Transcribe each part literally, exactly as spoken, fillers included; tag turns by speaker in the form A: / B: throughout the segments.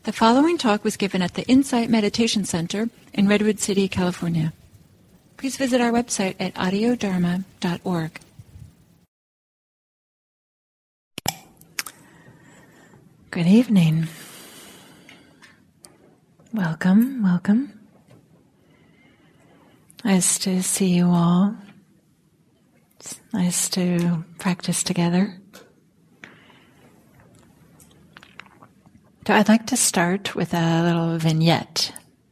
A: The following talk was given at the Insight Meditation Center in Redwood City, California. Please visit our website at audio dharma dot org. Good evening. Welcome, welcome. Nice to see you all. It's nice to practice together. So I'd like to start with a little vignette.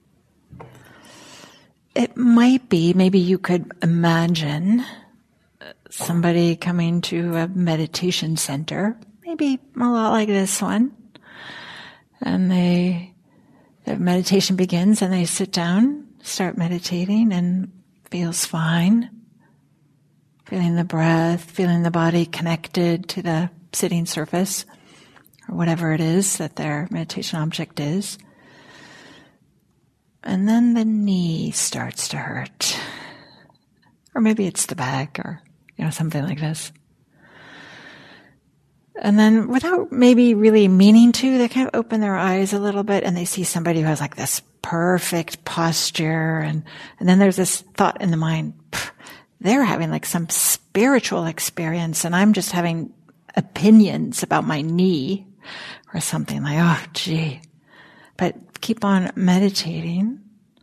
A: It might be, maybe you could imagine somebody coming to a meditation center, maybe a lot like this one, and they, the meditation begins and they sit down, start meditating, and feels fine. Feeling the breath, feeling the body connected to the sitting surface, or whatever it is that their meditation object is. And then the knee starts to hurt. Or maybe it's the back, or, you know, something like this. And then without maybe really meaning to, they kind of open their eyes a little bit and they see somebody who has like this perfect posture. And, and then there's this thought in the mind, they're having like some spiritual experience and I'm just having opinions about my knee. Or something like, oh, gee. But keep on meditating.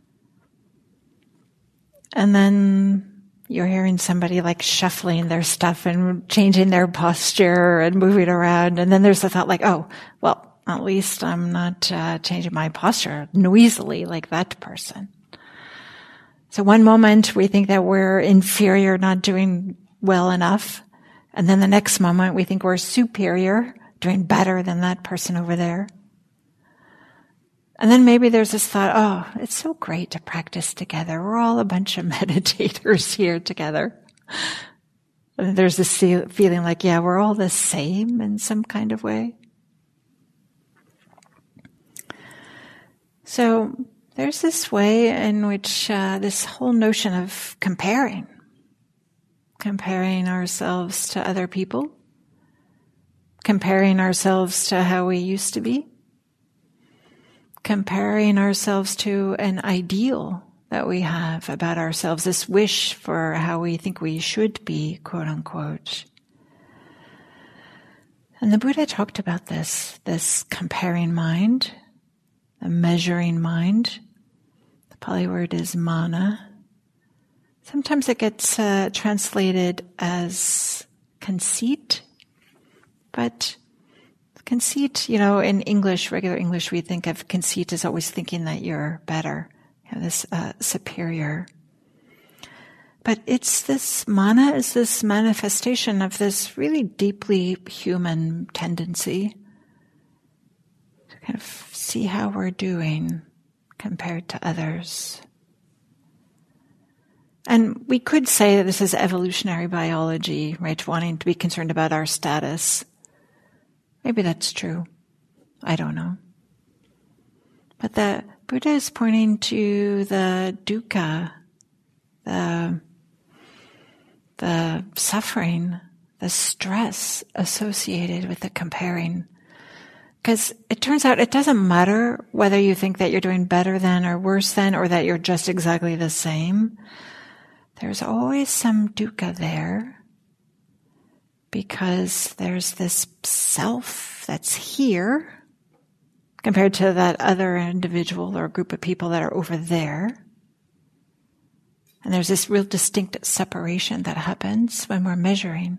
A: And then you're hearing somebody like shuffling their stuff and changing their posture and moving around. And then there's the thought like, oh, well, at least I'm not uh, changing my posture noisily like that person. So one moment we think that we're inferior, not doing well enough. And then the next moment we think we're superior, doing better than that person over there. And then maybe there's this thought, oh, it's so great to practice together. We're all a bunch of meditators here together. And there's this feeling like, yeah, we're all the same in some kind of way. So there's this way in which uh, this whole notion of comparing, comparing ourselves to other people, comparing ourselves to how we used to be, comparing ourselves to an ideal that we have about ourselves, this wish for how we think we should be, quote unquote. And the Buddha talked about this, this comparing mind, the measuring mind. The Pali word is mana. Sometimes it gets uh, translated as conceit. But conceit, you know, in English, regular English, we think of conceit as always thinking that you're better, you know, this uh, superior. But it's this, mana is this manifestation of this really deeply human tendency to kind of see how we're doing compared to others. And we could say that this is evolutionary biology, right, wanting to be concerned about our status. Maybe that's true. I don't know. But the Buddha is pointing to the dukkha, the, the suffering, the stress associated with the comparing. Because it turns out it doesn't matter whether you think that you're doing better than or worse than or that you're just exactly the same. There's always some dukkha there. Because there's this self that's here compared to that other individual or group of people that are over there. And there's this real distinct separation that happens when we're measuring.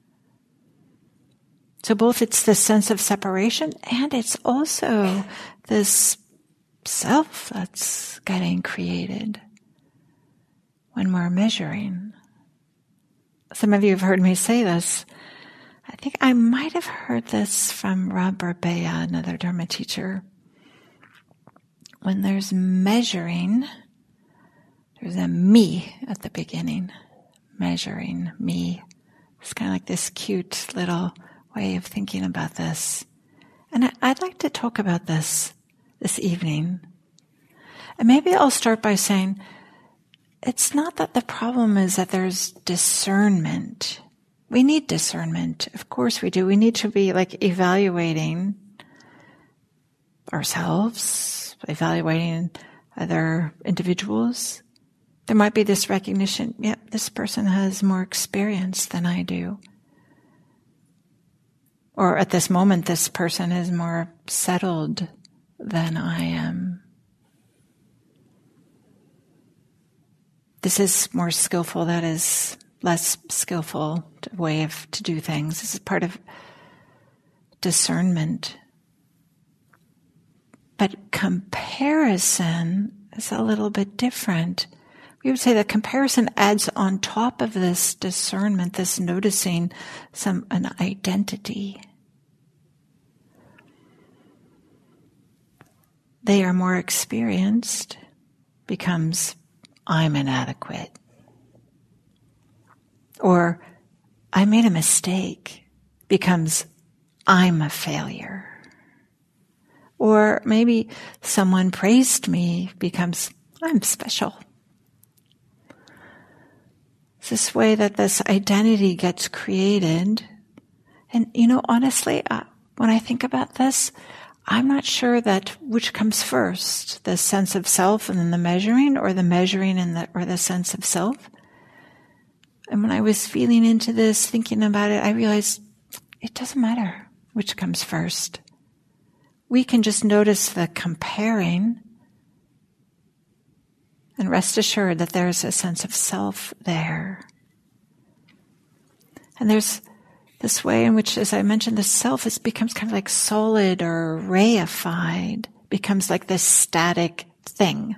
A: So both it's this sense of separation and it's also this self that's getting created when we're measuring. Some of you have heard me say this. I think I might have heard this from Rob Barbeya, another Dharma teacher. When there's measuring, there's a me at the beginning. Measuring, me. It's kind of like this cute little way of thinking about this. And I, I'd like to talk about this this evening. And maybe I'll start by saying, it's not that the problem is that there's discernment. We need discernment. Of course we do. We need to be like evaluating ourselves, evaluating other individuals, there might be this recognition, yeah, this person has more experience than I do. Or at this moment, this person is more settled than I am. This is more skillful, that is less skillful way of to do things. This is part of discernment. But comparison is a little bit different. We would say that comparison adds on top of this discernment, this noticing, some an identity. They are more experienced, becomes I'm inadequate. Or I made a mistake, becomes I'm a failure. Or maybe someone praised me, becomes I'm special. It's this way that this identity gets created. And, you know, honestly, uh, when I think about this, I'm not sure that which comes first, the sense of self and then the measuring, or the measuring and the, or the sense of self. And when I was feeling into this, thinking about it, I realized it doesn't matter which comes first. We can just notice the comparing and rest assured that there's a sense of self there. And there's this way in which, as I mentioned, the self is, becomes kind of like solid or reified, becomes like this static thing.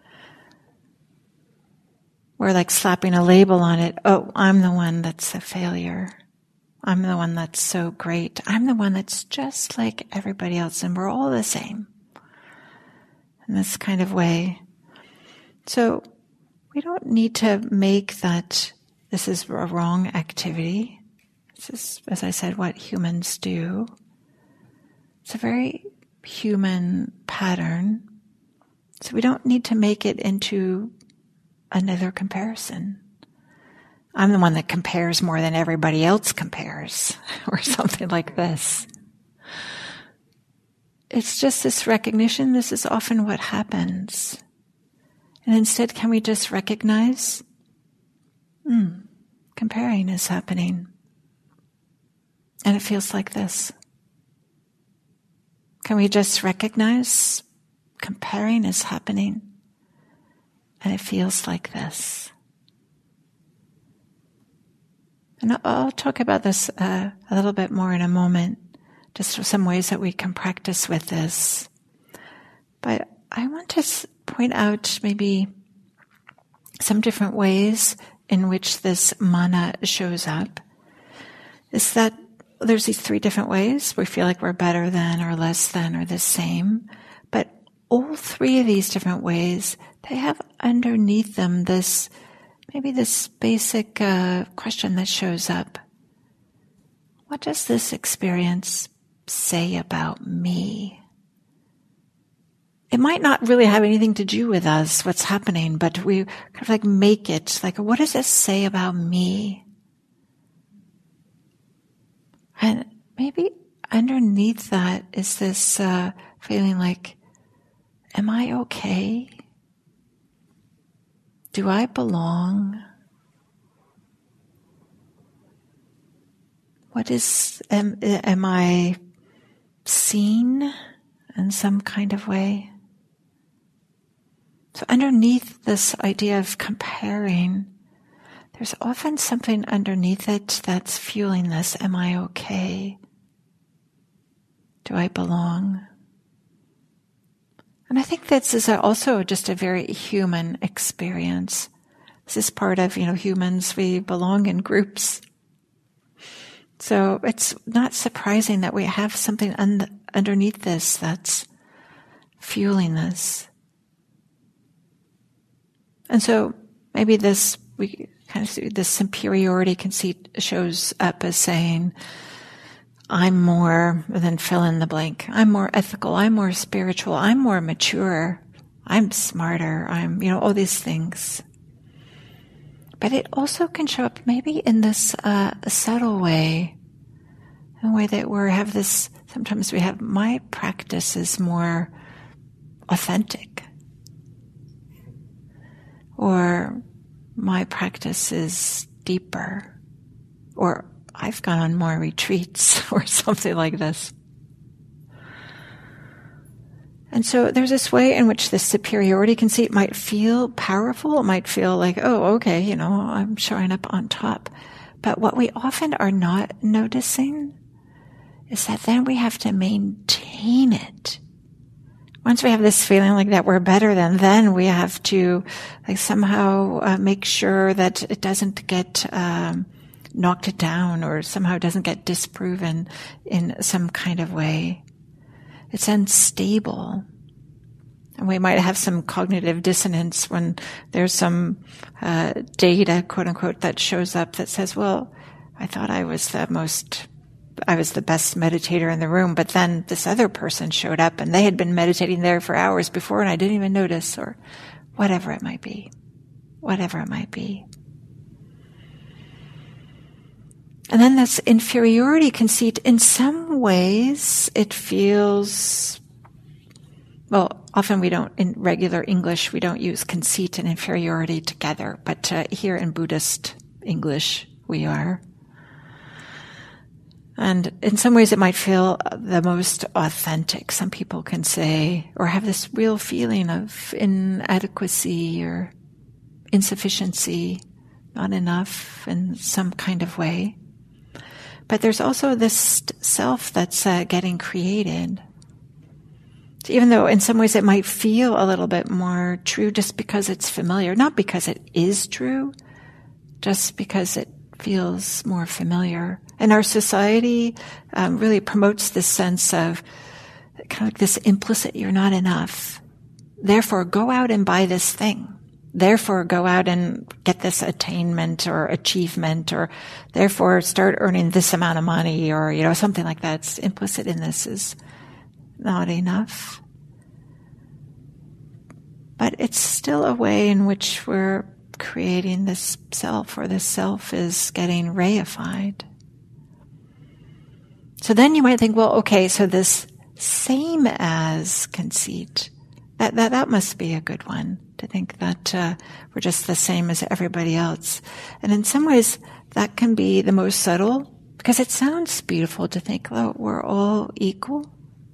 A: We're like slapping a label on it. Oh, I'm the one that's a failure. I'm the one that's so great. I'm the one that's just like everybody else, and we're all the same. In this kind of way. So we don't need to make that this is a wrong activity. This is, as I said, what humans do. It's a very human pattern. So we don't need to make it into another comparison. I'm the one that compares more than everybody else compares, or something like this. It's just this recognition, this is often what happens. And instead, can we just recognize, hmm, comparing is happening. And it feels like this. Can we just recognize comparing is happening? And it feels like this. And I'll talk about this uh, a little bit more in a moment, just some ways that we can practice with this. But I want to point out maybe some different ways in which this mana shows up. Is that there's these three different ways. We feel like we're better than or less than or the same. But all three of these different ways, they have underneath them this, maybe this basic uh, question that shows up. What does this experience say about me? It might not really have anything to do with us, what's happening, but we kind of like make it, like, what does this say about me? And maybe underneath that is this uh, feeling like, am I okay? Do I belong? What is, am, am I seen in some kind of way? So underneath this idea of comparing, there's often something underneath it that's fueling this. Am I okay? Do I belong? And I think this is also just a very human experience. This is part of, you know, humans, we belong in groups. So it's not surprising that we have something un- underneath this that's fueling this. And so maybe this, we kind of see this superiority conceit shows up as saying, I'm more than fill in the blank. I'm more ethical. I'm more spiritual. I'm more mature. I'm smarter. I'm, you know, all these things. But it also can show up maybe in this uh, subtle way, in a way that we have this sometimes we have, my practice is more authentic. Or my practice is deeper. Or I've gone on more retreats or something like this. And so there's this way in which this superiority conceit might feel powerful. It might feel like, oh, okay, you know, I'm showing up on top. But what we often are not noticing is that then we have to maintain it. Once we have this feeling like that we're better than, then we have to like somehow uh, make sure that it doesn't get um, knocked down or somehow doesn't get disproven in some kind of way. It's unstable. And we might have some cognitive dissonance when there's some uh, data, quote unquote, that shows up that says, well, I thought I was the most, I was the best meditator in the room, but then this other person showed up and they had been meditating there for hours before and I didn't even notice, or whatever it might be. Whatever it might be. And then this inferiority conceit, in some ways, it feels, well, often we don't, in regular English, we don't use conceit and inferiority together, but uh, here in Buddhist English, we are. And in some ways it might feel the most authentic. Some people can say, or have this real feeling of inadequacy or insufficiency, not enough in some kind of way. But there's also this self that's uh, getting created. So even though in some ways it might feel a little bit more true just because it's familiar, not because it is true, just because it feels more familiar. And our society um, really promotes this sense of kind of like this implicit, you're not enough. Therefore, go out and buy this thing. Therefore, go out and get this attainment or achievement, or therefore start earning this amount of money, or, you know, something like that. It's implicit in this is not enough. But it's still a way in which we're creating this self, or this self is getting reified. So then you might think, well, okay, so this same as conceit, that, that, that must be a good one. To think that uh, we're just the same as everybody else. And in some ways, that can be the most subtle, because it sounds beautiful to think, oh, we're all equal,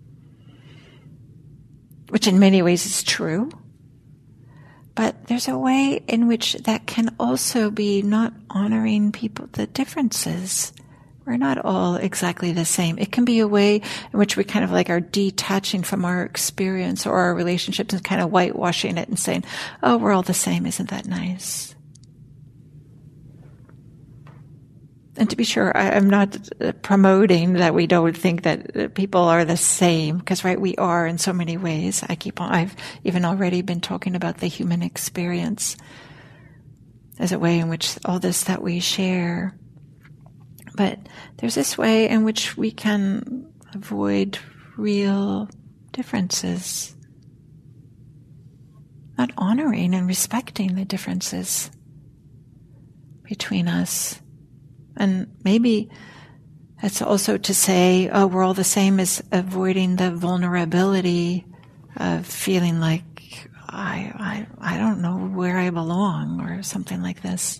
A: which in many ways is true. But there's a way in which that can also be not honoring people, the differences. We're not all exactly the same. It can be a way in which we kind of like are detaching from our experience or our relationships and kind of whitewashing it and saying, oh, we're all the same. Isn't that nice? And to be sure, I, I'm not promoting that we don't think that people are the same, because, right, we are in so many ways. I keep on, I've even already been talking about the human experience as a way in which all this that we share. But there's this way in which we can avoid real differences, not honoring and respecting the differences between us. And maybe it's also to say, oh, we're all the same, is avoiding the vulnerability of feeling like I, I, I don't know where I belong, or something like this.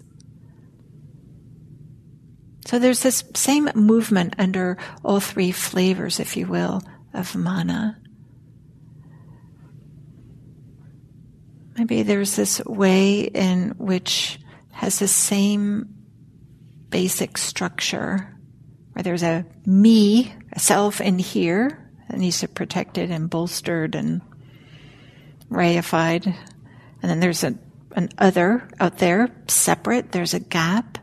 A: So there's this same movement under all three flavors, if you will, of mana. Maybe there's this way in which has the same basic structure, where there's a me, a self in here, that needs to be protected and bolstered and reified. And then there's a, an other out there, separate, there's a gap.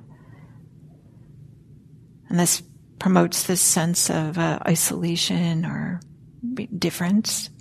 A: And this promotes this sense of uh, isolation or difference.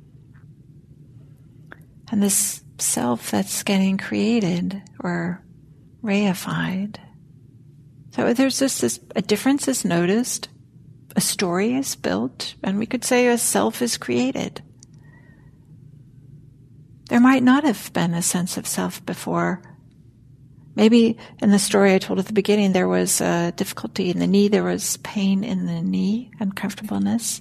A: And this self that's getting created or reified. So there's just this, a difference is noticed, a story is built, and we could say a self is created. There might not have been a sense of self before. Maybe in the story I told at the beginning, there was uh, difficulty in the knee, there was pain in the knee, uncomfortableness.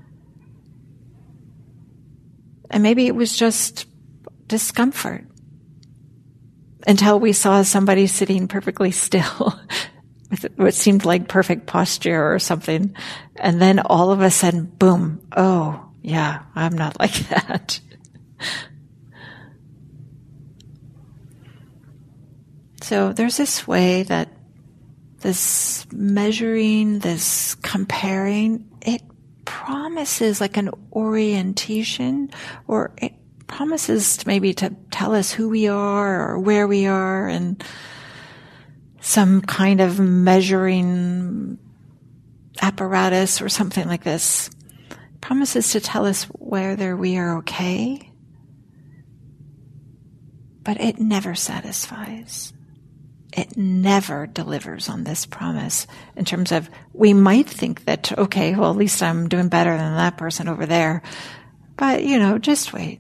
A: And maybe it was just discomfort until we saw somebody sitting perfectly still with what seemed like perfect posture or something. And then all of a sudden, boom, oh, yeah, I'm not like that. So there's this way that this measuring, this comparing, it promises like an orientation, or it promises to maybe to tell us who we are or where we are, and some kind of measuring apparatus or something like this. It promises to tell us whether we are okay, but it never satisfies. It never delivers on this promise in terms of, we might think that, okay, well, at least I'm doing better than that person over there. But, you know, just wait.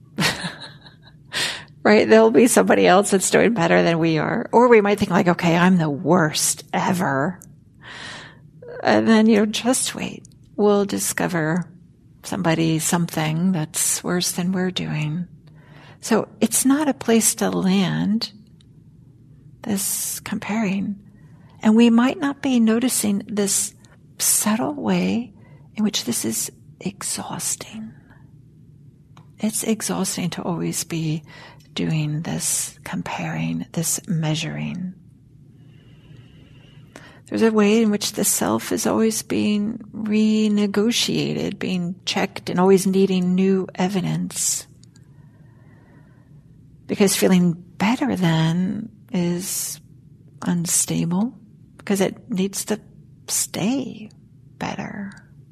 A: Right? There'll be somebody else that's doing better than we are. Or we might think like, okay, I'm the worst ever. And then, you know, just wait. We'll discover somebody, something that's worse than we're doing. So it's not a place to land, this comparing. And we might not be noticing this subtle way in which this is exhausting. It's exhausting to always be doing this comparing, this measuring. There's a way in which the self is always being renegotiated, being checked, and always needing new evidence. Because feeling better than is unstable, because it needs to stay better.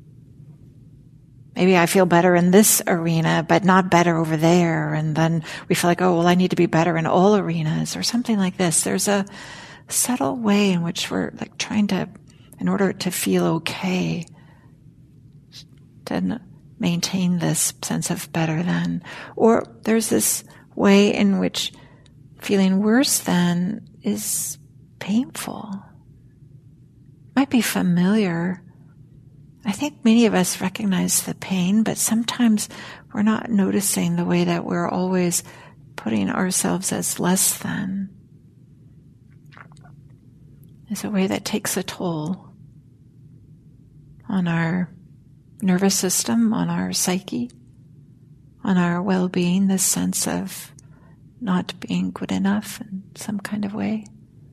A: Maybe I feel better in this arena, but not better over there. And then we feel like, oh, well, I need to be better in all arenas, or something like this. There's a subtle way in which we're like trying to, in order to feel okay, to maintain this sense of better than. Or there's this way in which feeling worse than is painful. Might be familiar. I think many of us recognize the pain, but sometimes we're not noticing the way that we're always putting ourselves as less than. It's a way that takes a toll on our nervous system, on our psyche, on our well-being, this sense of not being good enough in some kind of way.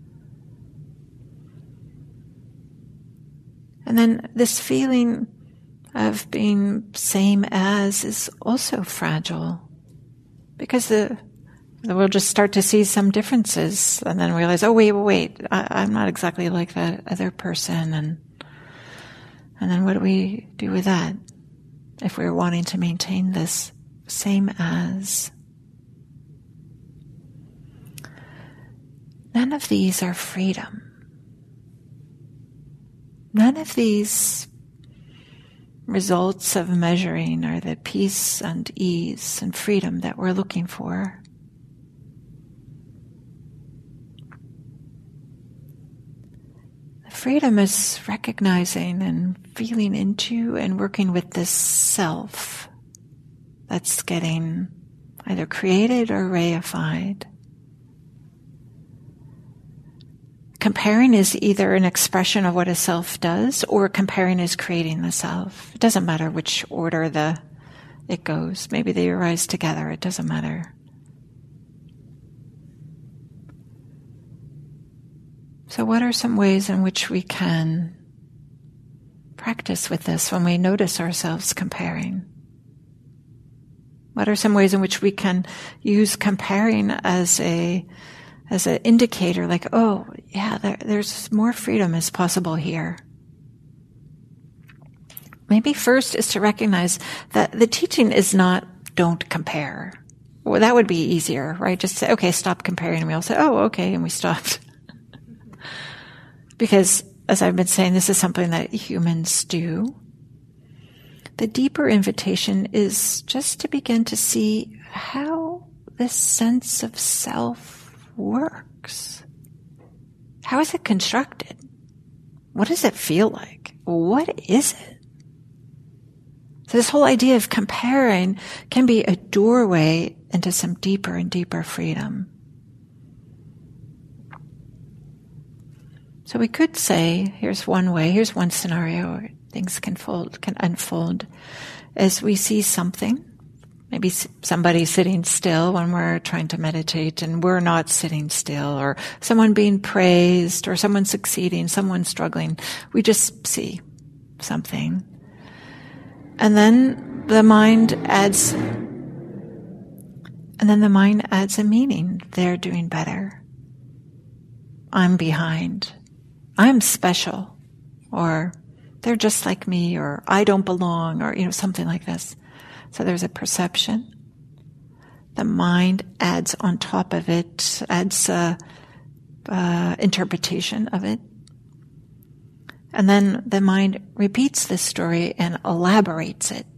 A: And then this feeling of being same as is also fragile, because the, we'll just start to see some differences and then realize, oh, wait, wait, wait I, I'm not exactly like that other person. And, and then what do we do with that if we're wanting to maintain this same as? None of these are freedom. None of these results of measuring are the peace and ease and freedom that we're looking for. The freedom is recognizing and feeling into and working with this self that's getting either created or reified. Comparing is either an expression of what a self does, or comparing is creating the self. It doesn't matter which order the it goes. Maybe they arise together. It doesn't matter. So what are some ways in which we can practice with this when we notice ourselves comparing? What are some ways in which we can use comparing as a as an indicator, like, oh, yeah, there, there's more freedom is possible here? Maybe first is to recognize that the teaching is not don't compare. Well, that would be easier, right? Just say, okay, stop comparing. And we all say, oh, okay, and we stopped. Because, as I've been saying, this is something that humans do. The deeper invitation is just to begin to see how this sense of self works. how is it constructed? What does it feel like? What is it? So this whole idea of comparing can be a doorway into some deeper and deeper freedom. So we could say, here's one way, here's one scenario where things can fold, can unfold as we see something. Maybe somebody sitting still when we're trying to meditate and we're not sitting still, or someone being praised, or someone succeeding, someone struggling. We just see something. And then the mind adds, and then the mind adds a meaning. They're doing better. I'm behind. I'm special. Or they're just like me, or I don't belong, or, you know, something like this. So there's a perception. The mind adds on top of it, adds a, a interpretation of it. And then the mind repeats this story and elaborates it.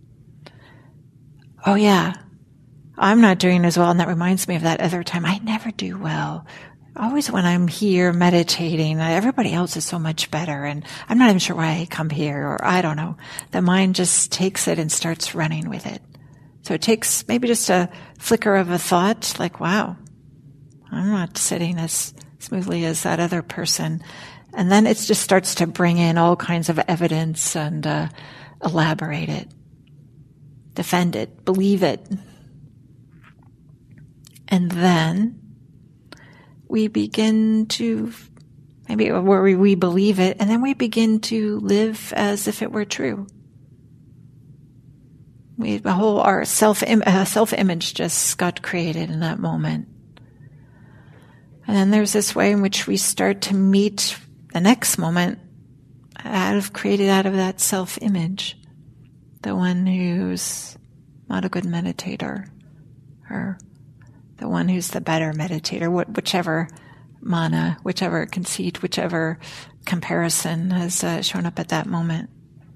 A: Oh yeah, I'm not doing as well, and that reminds me of that other time. I never do well. Always when I'm here meditating, everybody else is so much better, and I'm not even sure why I come here, or I don't know. The mind just takes it and starts running with it. So it takes maybe just a flicker of a thought, like, wow, I'm not sitting as smoothly as that other person. And then it just starts to bring in all kinds of evidence and uh, elaborate it, defend it, believe it. And then we begin to, maybe where we, we believe it, and then we begin to live as if it were true. We, the whole, our self, uh, self-image just got created in that moment. And then there's this way in which we start to meet the next moment out of, created out of that self-image. The one who's not a good meditator, or the one who's the better meditator, whichever mana, whichever conceit, whichever comparison has uh, shown up at that moment.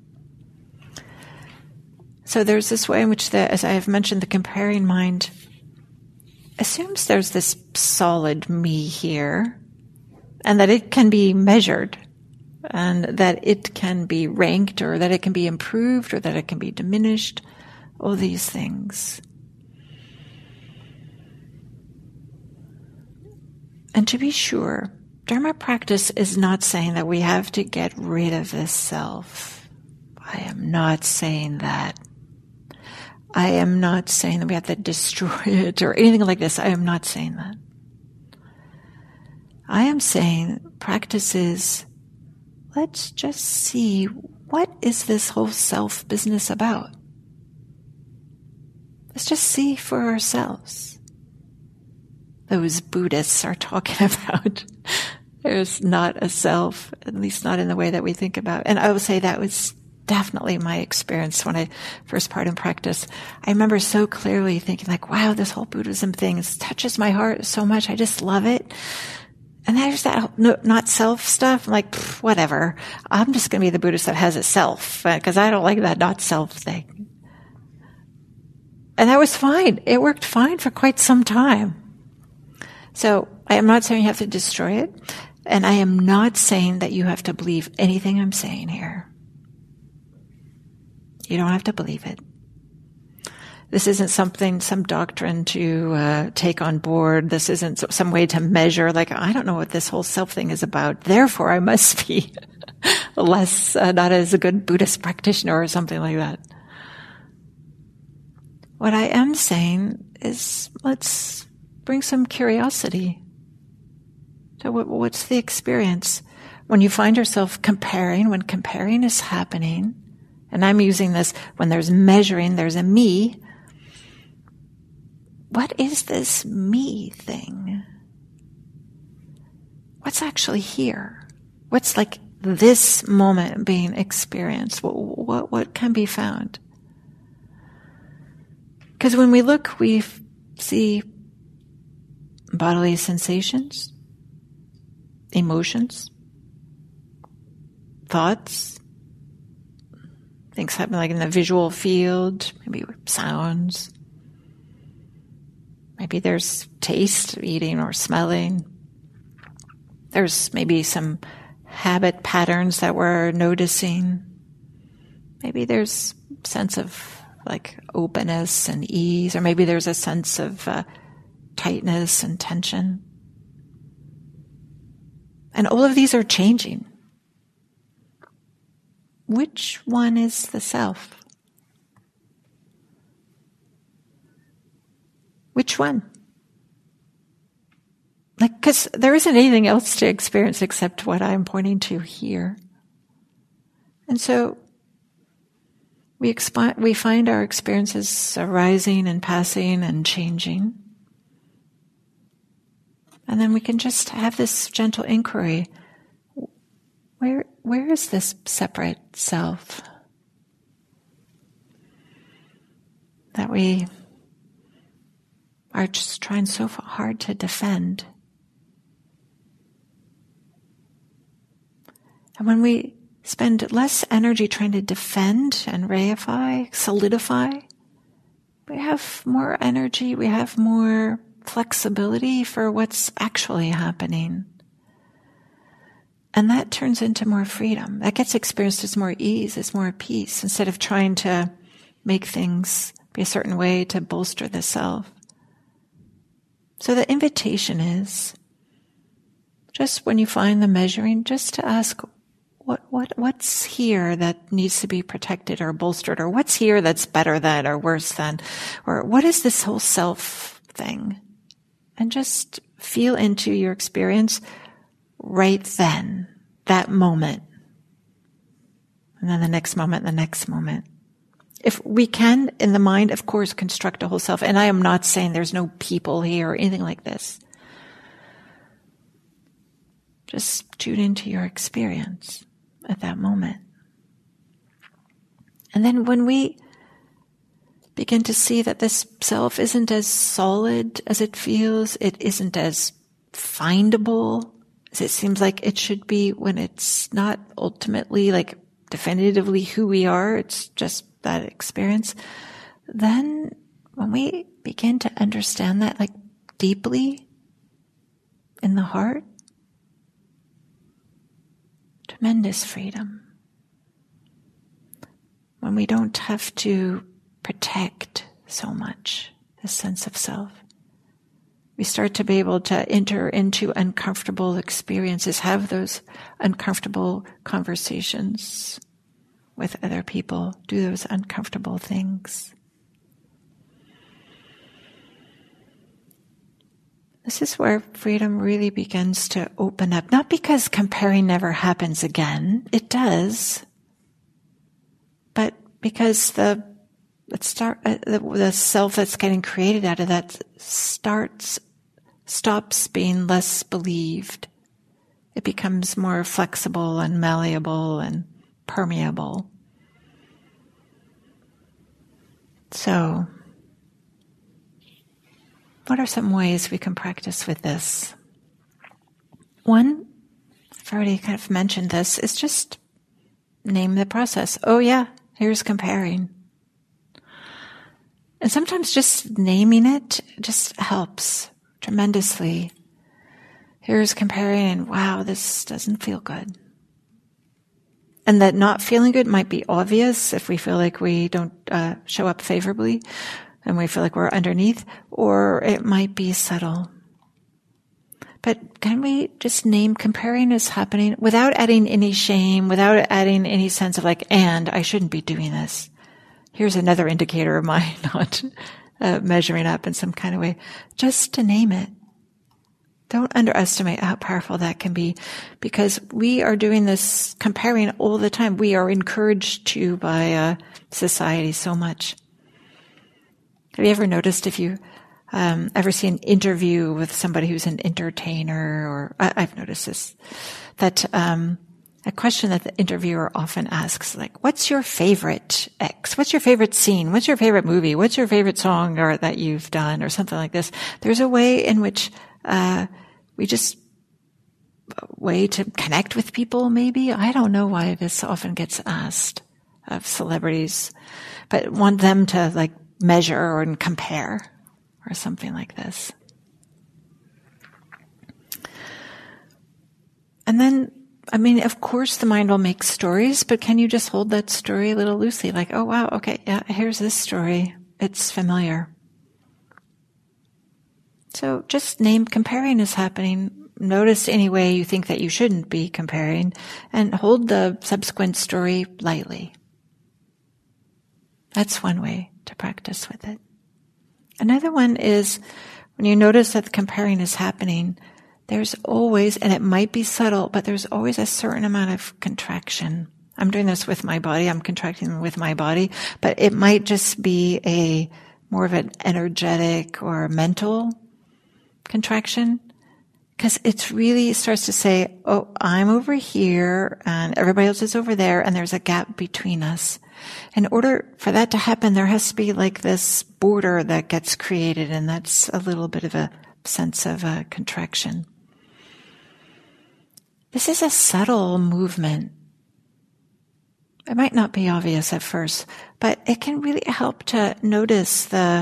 A: So there's this way in which, the, as I have mentioned, the comparing mind assumes there's this solid me here, and that it can be measured, and that it can be ranked, or that it can be improved, or that it can be diminished, all these things. And to be sure, Dharma practice is not saying that we have to get rid of this self. I am not saying that. I am not saying that we have to destroy it or anything like this. I am not saying that. I am saying practice is, let's just see, what is this whole self business about? Let's just see for ourselves. Those Buddhists are talking about there's not a self, at least not in the way that we think about. And I will say that was definitely my experience when I first part in practice. I remember so clearly thinking like, wow, this whole Buddhism thing is, touches my heart so much. I just love it. And there's that no, not self stuff. I'm like, whatever. I'm just going to be the Buddhist that has a self, because I don't like that not self thing. And that was fine. It worked fine for quite some time. So I am not saying you have to destroy it. And I am not saying that you have to believe anything I'm saying here. You don't have to believe it. This isn't something, some doctrine to uh, take on board. This isn't some way to measure, like, I don't know what this whole self thing is about, therefore I must be less, uh, not as a good Buddhist practitioner or something like that. What I am saying is, let's bring some curiosity. So what, what's the experience? When you find yourself comparing, when comparing is happening, and I'm using this, when there's measuring, there's a me. What is this me thing? What's actually here? What's like this moment being experienced? What, what, what can be found? Because when we look, we see bodily sensations, emotions, thoughts, things happen like in the visual field, maybe sounds. Maybe there's taste, eating or smelling. There's maybe some habit patterns that we're noticing. Maybe there's a sense of like openness and ease, or maybe there's a sense of uh, tightness and tension. And all of these are changing. Which one is the self? Which one? Like, because there isn't anything else to experience except what I'm pointing to here. And so we expi- we find our experiences arising and passing and changing. And then we can just have this gentle inquiry. Where, where is this separate self that we are just trying so hard to defend? And when we spend less energy trying to defend and reify, solidify, we have more energy, we have more flexibility for what's actually happening. And that turns into more freedom. That gets experienced as more ease, as more peace, instead of trying to make things be a certain way to bolster the self. So the invitation is, just when you find the measuring, just to ask, what what what's here that needs to be protected or bolstered, or what's here that's better than or worse than, or what is this whole self thing? And just feel into your experience right then, that moment. And then the next moment, the next moment. If we can, in the mind, of course, construct a whole self. And I am not saying there's no people here or anything like this. Just tune into your experience at that moment. And then when we begin to see that this self isn't as solid as it feels, it isn't as findable as it seems like it should be, when it's not ultimately like definitively who we are, it's just that experience, then when we begin to understand that like deeply in the heart, tremendous freedom. When we don't have to protect so much the sense of self. We start to be able to enter into uncomfortable experiences, have those uncomfortable conversations with other people, do those uncomfortable things. This is where freedom really begins to open up. Not because comparing never happens again, it does, but because the Let's start uh, the, the self that's getting created out of that starts, stops being less believed. It becomes more flexible and malleable and permeable. So, what are some ways we can practice with this? One, I've already kind of mentioned this, is just name the process. Oh yeah, here's comparing. And sometimes just naming it just helps tremendously. Here's comparing, and wow, this doesn't feel good. And that not feeling good might be obvious if we feel like we don't uh, show up favorably and we feel like we're underneath, or it might be subtle. But can we just name comparing is happening without adding any shame, without adding any sense of like, and I shouldn't be doing this. Here's another indicator of my not uh, measuring up in some kind of way. Just to name it. Don't underestimate how powerful that can be, because we are doing this comparing all the time. We are encouraged to by uh, society so much. Have you ever noticed, if you um, ever see an interview with somebody who's an entertainer, or I, I've noticed this, that um, a question that the interviewer often asks, like, what's your favorite X? What's your favorite scene? What's your favorite movie? What's your favorite song or that you've done, or something like this? There's a way in which uh, we just a way to connect with people, maybe. I don't know why this often gets asked of celebrities, but want them to like measure and compare or, or something like this. And then, I mean, of course the mind will make stories, but can you just hold that story a little loosely? Like, oh wow, okay, yeah, here's this story. It's familiar. So just name comparing is happening. Notice any way you think that you shouldn't be comparing, and hold the subsequent story lightly. That's one way to practice with it. Another one is when you notice that the comparing is happening, there's always, and it might be subtle, but there's always a certain amount of contraction. I'm doing this with my body. I'm contracting with my body, but it might just be a more of an energetic or mental contraction. Because it's really, it starts to say, oh, I'm over here and everybody else is over there and there's a gap between us. In order for that to happen, there has to be like this border that gets created, and that's a little bit of a sense of a contraction. This is a subtle movement. It might not be obvious at first, but it can really help to notice the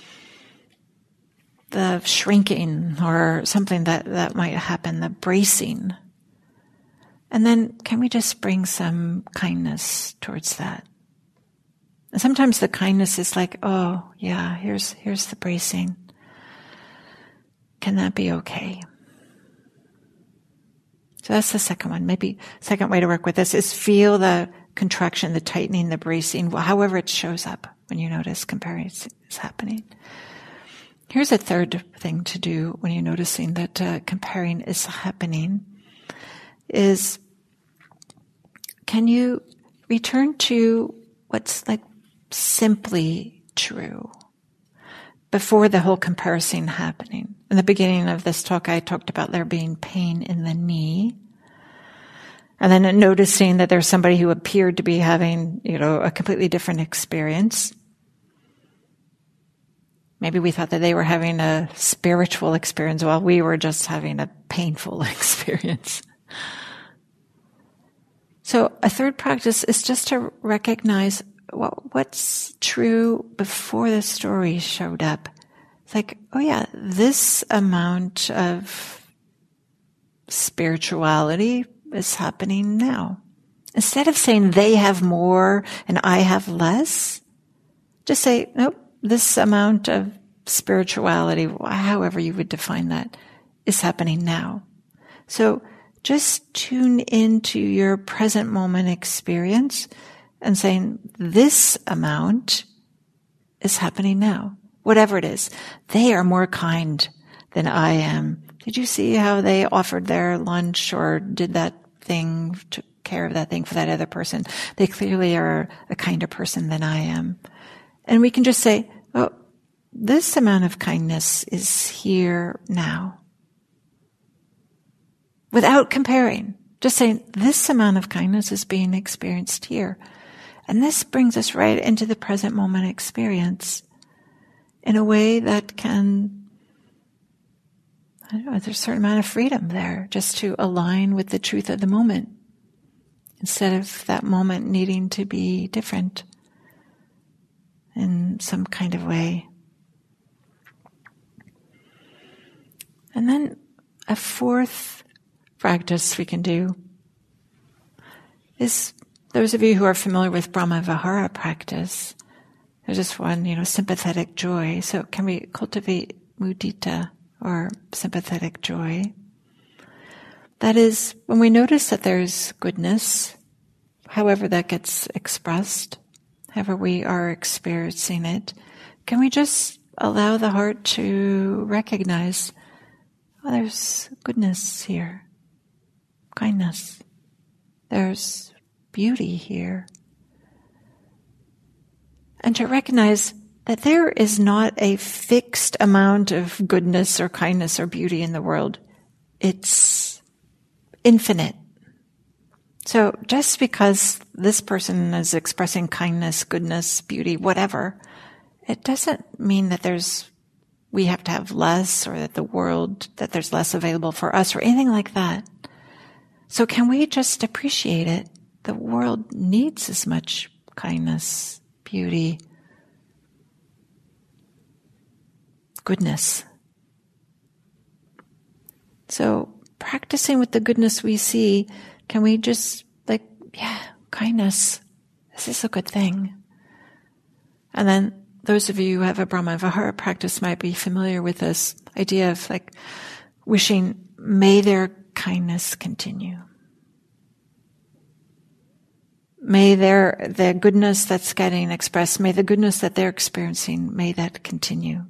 A: the shrinking or something that, that might happen, the bracing. And then can we just bring some kindness towards that? And sometimes the kindness is like, oh yeah, here's here's the bracing. Can that be okay? So that's the second one. Maybe second way to work with this is feel the contraction, the tightening, the bracing, however it shows up when you notice comparing is happening. Here's a third thing to do when you're noticing that uh, comparing is happening, is can you return to what's like simply true before the whole comparison happening. In the beginning of this talk, I talked about there being pain in the knee. And then noticing that there's somebody who appeared to be having, you know, a completely different experience. Maybe we thought that they were having a spiritual experience while we were just having a painful experience. So a third practice is just to recognize what, what's true before the story showed up. It's like, oh yeah, this amount of spirituality is happening now. Instead of saying they have more and I have less, just say, nope, this amount of spirituality, however you would define that, is happening now. So just tune into your present moment experience and saying, this amount is happening now. Whatever it is. They are more kind than I am. Did you see how they offered their lunch or did that thing, took care of that thing for that other person? They clearly are a kinder person than I am. And we can just say, oh, this amount of kindness is here now. Without comparing. Just saying, this amount of kindness is being experienced here. And this brings us right into the present moment experience in a way that can, I don't know, there's a certain amount of freedom there just to align with the truth of the moment instead of that moment needing to be different in some kind of way. And then a fourth practice we can do is, those of you who are familiar with Brahma Vihara practice, there's this one, you know, sympathetic joy. So can we cultivate mudita, or sympathetic joy? That is, when we notice that there's goodness, however that gets expressed, however we are experiencing it, can we just allow the heart to recognize, oh, there's goodness here, kindness, there's beauty here. And to recognize that there is not a fixed amount of goodness or kindness or beauty in the world. It's infinite. So just because this person is expressing kindness, goodness, beauty, whatever, it doesn't mean that there's, we have to have less, or that the world, that there's less available for us or anything like that. So can we just appreciate it? The world needs as much kindness, beauty, goodness. So practicing with the goodness we see, can we just like, yeah, kindness, this is a good thing. And then those of you who have a Brahma Vihara practice might be familiar with this idea of like wishing, may their kindness continue. May their, the goodness that's getting expressed, may the goodness that they're experiencing, may that continue.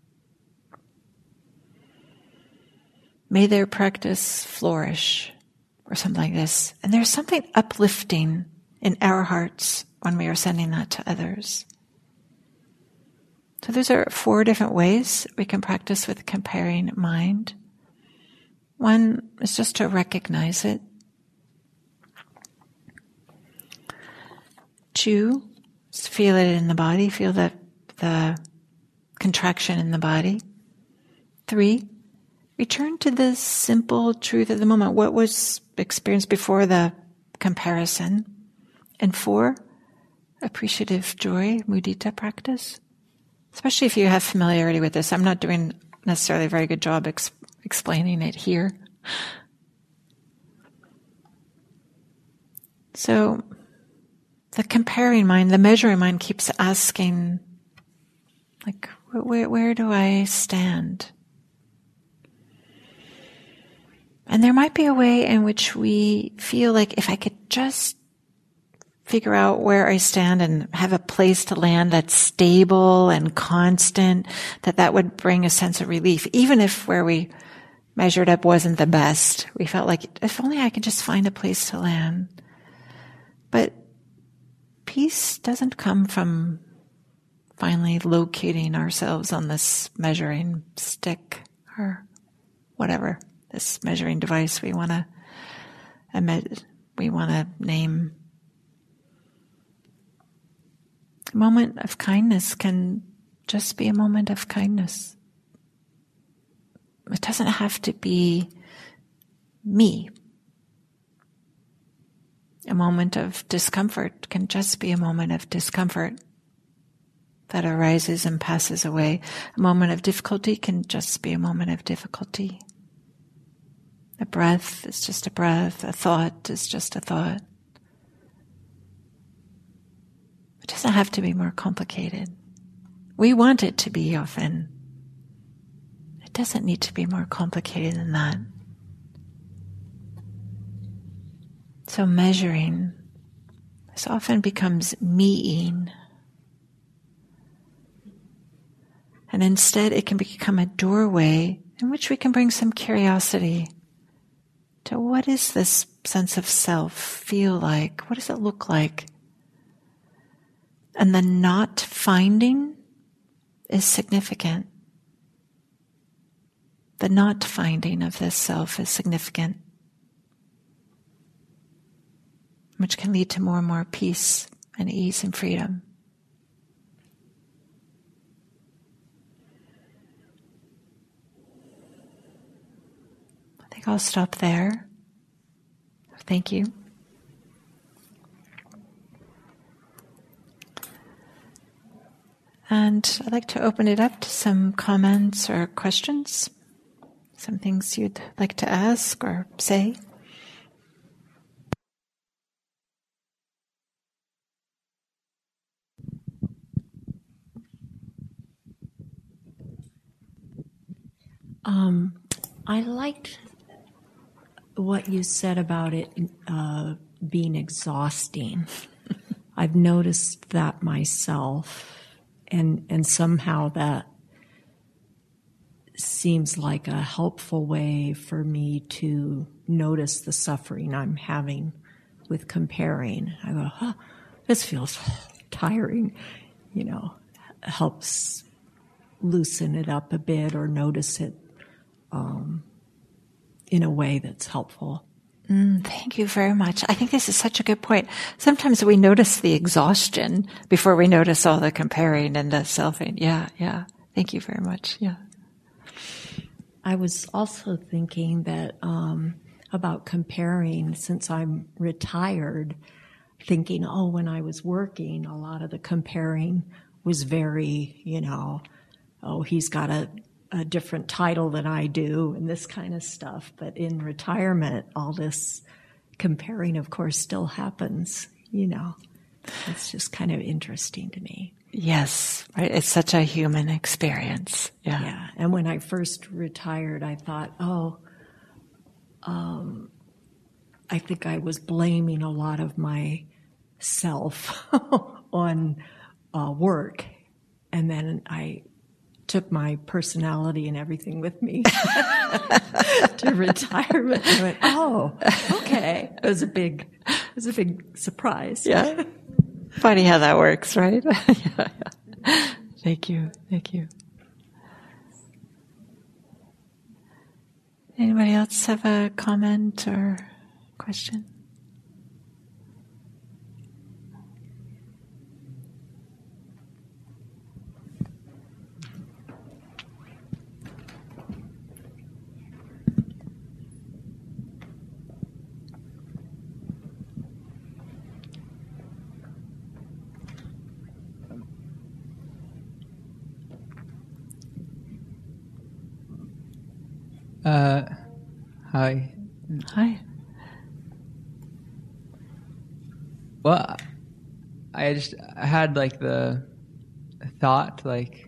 A: May their practice flourish, or something like this. And there's something uplifting in our hearts when we are sending that to others. So those are four different ways we can practice with comparing mind. One is just to recognize it. Two is feel it in the body, feel the, the contraction in the body. Three, return to the simple truth of the moment, what was experienced before the comparison. And four, appreciative joy, mudita practice. Especially if you have familiarity with this. I'm not doing necessarily a very good job ex- explaining it here. So, the comparing mind, the measuring mind keeps asking, like, where, where do I stand? And there might be a way in which we feel like if I could just figure out where I stand and have a place to land that's stable and constant, that that would bring a sense of relief. Even if where we measured up wasn't the best, we felt like, if only I could just find a place to land. But peace doesn't come from finally locating ourselves on this measuring stick or whatever, this measuring device we want to emit, we want to name. A moment of kindness can just be a moment of kindness. It doesn't have to be me. A moment of discomfort can just be a moment of discomfort that arises and passes away. A moment of difficulty can just be a moment of difficulty. A breath is just a breath. A thought is just a thought. It doesn't have to be more complicated. We want it to be often. It doesn't need to be more complicated than that. So measuring, this often becomes me-ing. And instead it can become a doorway in which we can bring some curiosity to what does this sense of self feel like? What does it look like? And the not finding is significant. The not finding of this self is significant, which can lead to more and more peace and ease and freedom. I think I'll stop there. Thank you. And I'd like to open it up to some comments or questions, some things you'd like to ask or say.
B: Um, I liked what you said about it uh, being exhausting. I've noticed that myself, and and somehow that seems like a helpful way for me to notice the suffering I'm having with comparing. I go, oh, this feels tiring, you know, helps loosen it up a bit or notice it um, in a way that's helpful.
A: Mm, thank you very much. I think this is such a good point. Sometimes we notice the exhaustion before we notice all the comparing and the selfing. Yeah, yeah. Thank you very much. Yeah.
B: I was also thinking that um, about comparing, since I'm retired, thinking, oh, when I was working, a lot of the comparing was very, you know, oh, he's got a a different title than I do and this kind of stuff. But in retirement, all this comparing, of course, still happens, you know. It's just kind of interesting to me.
A: Yes, right. It's such a human experience. Yeah.
B: Yeah. And when I first retired, I thought, oh, um, I think I was blaming a lot of my self on uh, work. And then I took my personality and everything with me to retirement. I went, oh, okay. It was a big, it was a big surprise.
A: Yeah. Funny how that works, right? Yeah, yeah. Thank you. Thank you. Anybody else have a comment or question?
C: Uh, hi.
A: Hi.
C: Well, I just I had like the thought like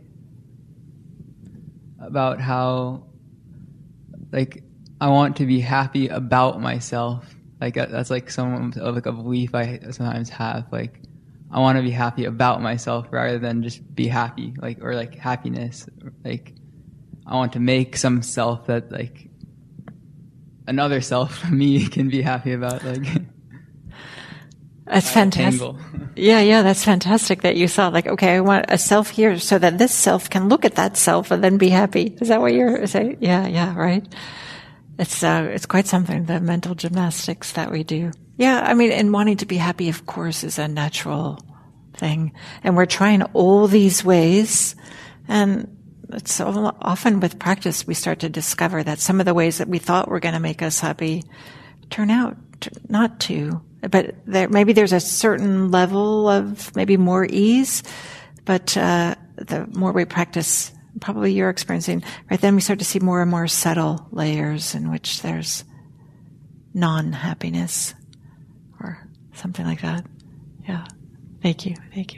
C: about how like I want to be happy about myself. Like that's like some of like a belief I sometimes have. Like I want to be happy about myself rather than just be happy. Like or like happiness. Like I want to make some self that like another self me can be happy about. Like
A: that's fantastic. Yeah, yeah, that's fantastic that you thought like, okay, I want a self here so that this self can look at that self and then be happy. Is that what you're saying? Yeah, yeah, right. It's uh, it's quite something, the mental gymnastics that we do. Yeah, I mean, and wanting to be happy, of course, is a natural thing. And we're trying all these ways, and it's so often with practice we start to discover that some of the ways that we thought were going to make us happy turn out to not to. But there, maybe there's a certain level of maybe more ease, but uh, the more we practice, probably you're experiencing, right then we start to see more and more subtle layers in which there's non-happiness or something like that. Yeah. Thank you. Thank you.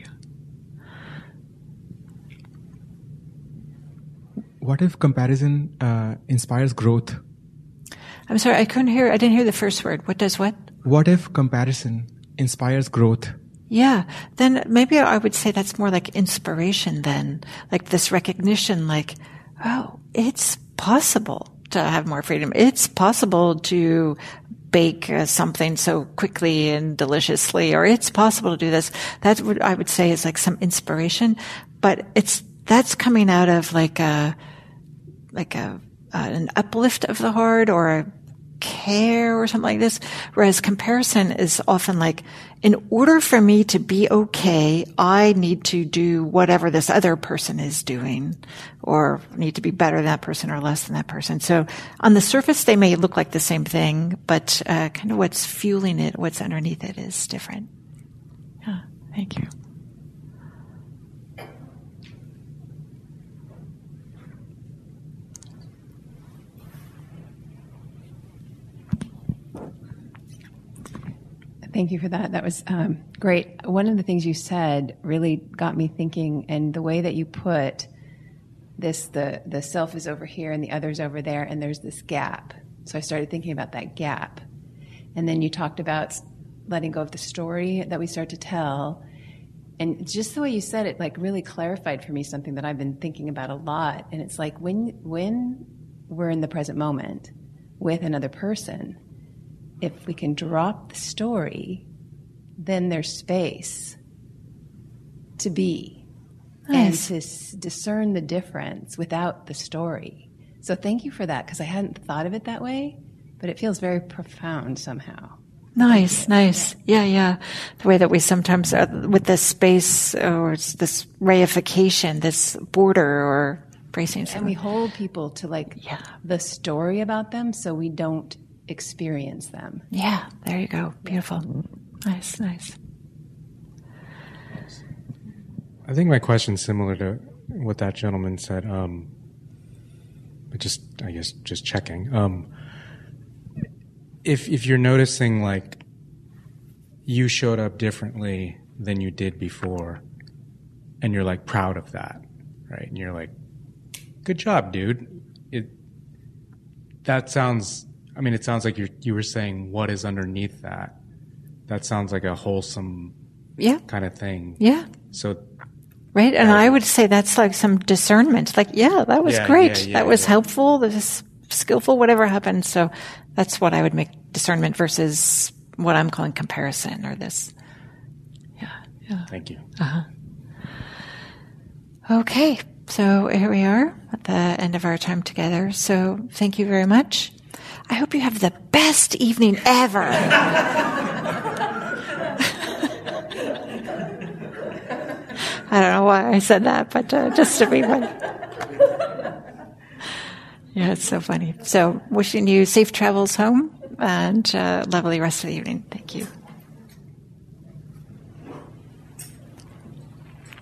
D: What if comparison uh, inspires growth?
A: I'm sorry, I couldn't hear, I didn't hear the first word. What does what?
D: What if comparison inspires growth?
A: Yeah, then maybe I would say that's more like inspiration then. Like this recognition, like, oh, it's possible to have more freedom. It's possible to bake uh, something so quickly and deliciously, or it's possible to do this. That would, I would say is like some inspiration, but it's, that's coming out of like a, like a, uh, an uplift of the heart or a care or something like this. Whereas comparison is often like, in order for me to be okay, I need to do whatever this other person is doing, or need to be better than that person or less than that person. So on the surface, they may look like the same thing, but uh, kind of what's fueling it, what's underneath it is different. Yeah, thank you.
E: Thank you for that. That was um, great. One of the things you said really got me thinking, and the way that you put this, the, the self is over here and the other's over there, and there's this gap. So I started thinking about that gap. And then you talked about letting go of the story that we start to tell. And just the way you said it, like, really clarified for me something that I've been thinking about a lot. And it's like when when we're in the present moment with another person, if we can drop the story, then there's space to be nice. And to s- discern the difference without the story. So thank you for that, because I hadn't thought of it that way, but it feels very profound somehow.
A: Nice, nice. Yeah. yeah, yeah. The way that we sometimes, uh, with this space or it's this reification, this border or bracing.
E: And we hold people to like
A: yeah.
E: the story about them so we don't experience them.
A: Yeah, there you go. Beautiful. Nice, nice.
F: I think my question's similar to what that gentleman said. Um,
D: just, I guess, just checking. Um, if if you're noticing like you showed up differently than you did before, and you're like proud of that, right? And you're like, good job, dude. It that sounds. I mean, it sounds like you you were saying what is underneath that. That sounds like a wholesome,
A: yeah,
D: kind of thing.
A: Yeah.
D: So.
A: Right, and I would say that's like some discernment. Like, yeah, that was
D: yeah,
A: great.
D: Yeah, yeah,
A: that was
D: yeah.
A: helpful. That was skillful. Whatever happened. So that's what I would make discernment versus what I'm calling comparison or this. Yeah, yeah.
D: Thank you.
A: Uh-huh. Okay, so here we are at the end of our time together. So thank you very much. I hope you have the best evening ever. I don't know why I said that, but uh, just to be funny. Yeah, it's so funny. So wishing you safe travels home and uh, lovely rest of the evening. Thank you.